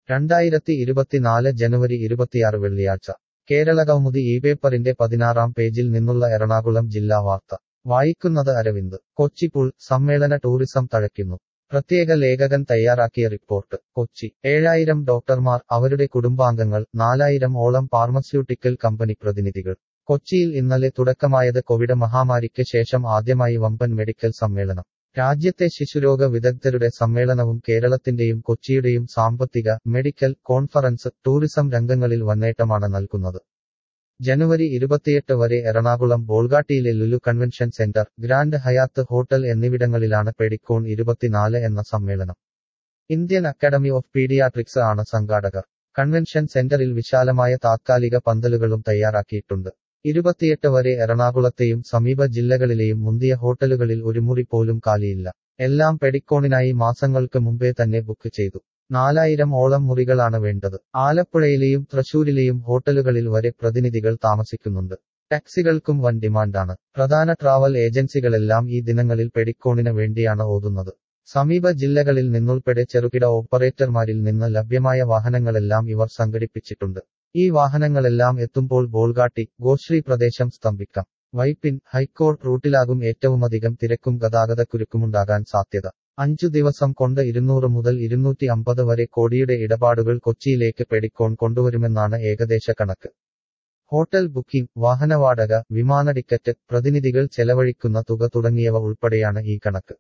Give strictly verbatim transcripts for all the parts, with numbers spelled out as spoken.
രണ്ടായിരത്തി ഇരുപത്തിനാല് ജനുവരി ഇരുപത്തിയാറ് വെള്ളിയാഴ്ച കേരളകൗമുദി ഈ പേപ്പറിന്റെ പതിനാറാം പേജിൽ നിന്നുള്ള എറണാകുളം ജില്ലാ വാർത്ത വായിക്കുന്നത് അരവിന്ദ് കൊച്ചി പുൾ സമ്മേളന ടൂറിസം തഴയ്ക്കുന്നു പ്രത്യേക ലേഖകൻ തയ്യാറാക്കിയ റിപ്പോർട്ട് കൊച്ചി ഏഴായിരം ഡോക്ടർമാർ അവരുടെ കുടുംബാംഗങ്ങൾ നാലായിരം ഓളം ഫാർമസ്യൂട്ടിക്കൽ കമ്പനി പ്രതിനിധികൾ കൊച്ചിയിൽ ഇന്നലെ തുടക്കമായത് കോവിഡ് മഹാമാരിക്ക് ശേഷം ആദ്യമായി വമ്പൻ മെഡിക്കൽ സമ്മേളനം രാജ്യത്തെ ശിശുരോഗ വിദഗ്ധരുടെ സമ്മേളനവും കേരളത്തിന്റെയും കൊച്ചിയുടെയും സാമ്പത്തിക മെഡിക്കൽ കോൺഫറൻസ് ടൂറിസം രംഗങ്ങളിൽ വന്നേറ്റമാണ് നൽകുന്നത് ജനുവരി ഇരുപത്തിയെട്ട് വരെ എറണാകുളം ബോൾഗാട്ടിയിലെ Lulu convention centre Grand Hyatt hotel എന്നിവിടങ്ങളിലാണ് പെഡിക്കോൺ ഇരുപത്തിനാല് എന്ന സമ്മേളനം ഇന്ത്യൻ അക്കാഡമി ഓഫ് പീഡിയാട്രിക്സ് ആണ് സംഘാടകർ കൺവെൻഷൻ സെന്ററിൽ വിശാലമായ താത്കാലിക പന്തലുകളും തയ്യാറാക്കിയിട്ടുണ്ട് ഇരുപത്തിയെട്ട് വരെ എറണാകുളത്തെയും സമീപ ജില്ലകളിലെയും മുന്തിയ ഹോട്ടലുകളിൽ ഒരു മുറി പോലും കാലിയില്ല എല്ലാം പെഡിക്കോണിനായി മാസങ്ങൾക്ക് മുമ്പേ തന്നെ ബുക്ക് ചെയ്തു നാലായിരം ഓളം മുറികളാണ് വേണ്ടത് ആലപ്പുഴയിലെയും തൃശൂരിലെയും ഹോട്ടലുകളിൽ വരെ പ്രതിനിധികൾ താമസിക്കുന്നുണ്ട് ടാക്സികൾക്കും വൻ ഡിമാൻഡാണ് പ്രധാന ട്രാവൽ ഏജൻസികളെല്ലാം ഈ ദിനങ്ങളിൽ പെഡിക്കോണിന് വേണ്ടിയാണ് ഓതുന്നത് സമീപ ജില്ലകളിൽ നിന്നുൾപ്പെടെ ചെറുകിട ഓപ്പറേറ്റർമാരിൽ നിന്ന് ലഭ്യമായ വാഹനങ്ങളെല്ലാം ഇവർ സംഘടിപ്പിച്ചിട്ടുണ്ട് ഈ വാഹനങ്ങളെല്ലാം എത്തുമ്പോൾ ബോൾഗാട്ടി ഗോശ്രീ പ്രദേശം സ്തംഭിക്കാം വൈപ്പിൻ ഹൈക്കോർട്ട് റൂട്ടിലാകും ഏറ്റവുമധികം തിരക്കും ഗതാഗതക്കുരുക്കുമുണ്ടാകാൻ സാധ്യത അഞ്ചു ദിവസം കൊണ്ട് ഇരുന്നൂറ് മുതൽ ഇരുന്നൂറ്റി അമ്പത് വരെ കോടിയുടെ ഇടപാടുകൾ കൊച്ചിയിലേക്ക് പെഡിക്കോൺ കൊണ്ടുവരുമെന്നാണ് ഏകദേശ കണക്ക് ഹോട്ടൽ ബുക്കിംഗ് വാഹനവാടക വിമാന ടിക്കറ്റ് പ്രതിനിധികൾ ചെലവഴിക്കുന്ന തുക തുടങ്ങിയവ ഉൾപ്പെടെയാണ് ഈ കണക്ക്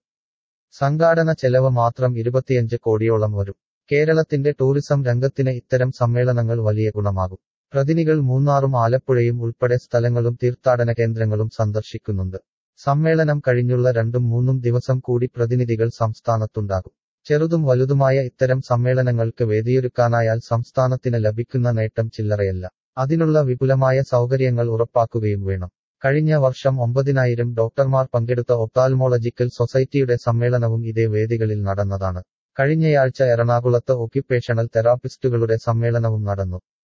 സംഘാടന ചെലവ് മാത്രം ഇരുപത്തിയഞ്ച് കോടിയോളം വരും കേരളത്തിന്റെ ടൂറിസം രംഗത്തിന് ഇത്തരം സമ്മേളനങ്ങൾ വലിയ ഗുണമാകും പ്രതിനിധികൾ മൂന്നാറും ആലപ്പുഴയും ഉൾപ്പെടെ സ്ഥലങ്ങളും തീർത്ഥാടന കേന്ദ്രങ്ങളും സന്ദർശിക്കുന്നുണ്ട് സമ്മേളനം കഴിഞ്ഞുള്ള രണ്ടും മൂന്നും ദിവസം കൂടി പ്രതിനിധികൾ സംസ്ഥാനത്തുണ്ടാകും ചെറുതും വലുതുമായ ഇത്തരം സമ്മേളനങ്ങൾക്ക് വേദിയൊരുക്കാനായാൽ സംസ്ഥാനത്തിന് ലഭിക്കുന്ന നേട്ടം ചില്ലറയല്ല അതിനുള്ള വിപുലമായ സൗകര്യങ്ങൾ ഉറപ്പാക്കുകയും വേണം കഴിഞ്ഞ വർഷം ഒമ്പതിനായിരം ഡോക്ടർമാർ പങ്കെടുത്ത ഒപ്താൽമോളജിക്കൽ സൊസൈറ്റിയുടെ സമ്മേളനവും ഇതേ വേദികളിൽ നടന്നതാണ് കഴിഞ്ഞയാഴ്ച എറണാകുളത്ത് ഒക്യുപേഷണൽ തെറാപ്പിസ്റ്റുകളുടെ സമ്മേളനവും നടന്നു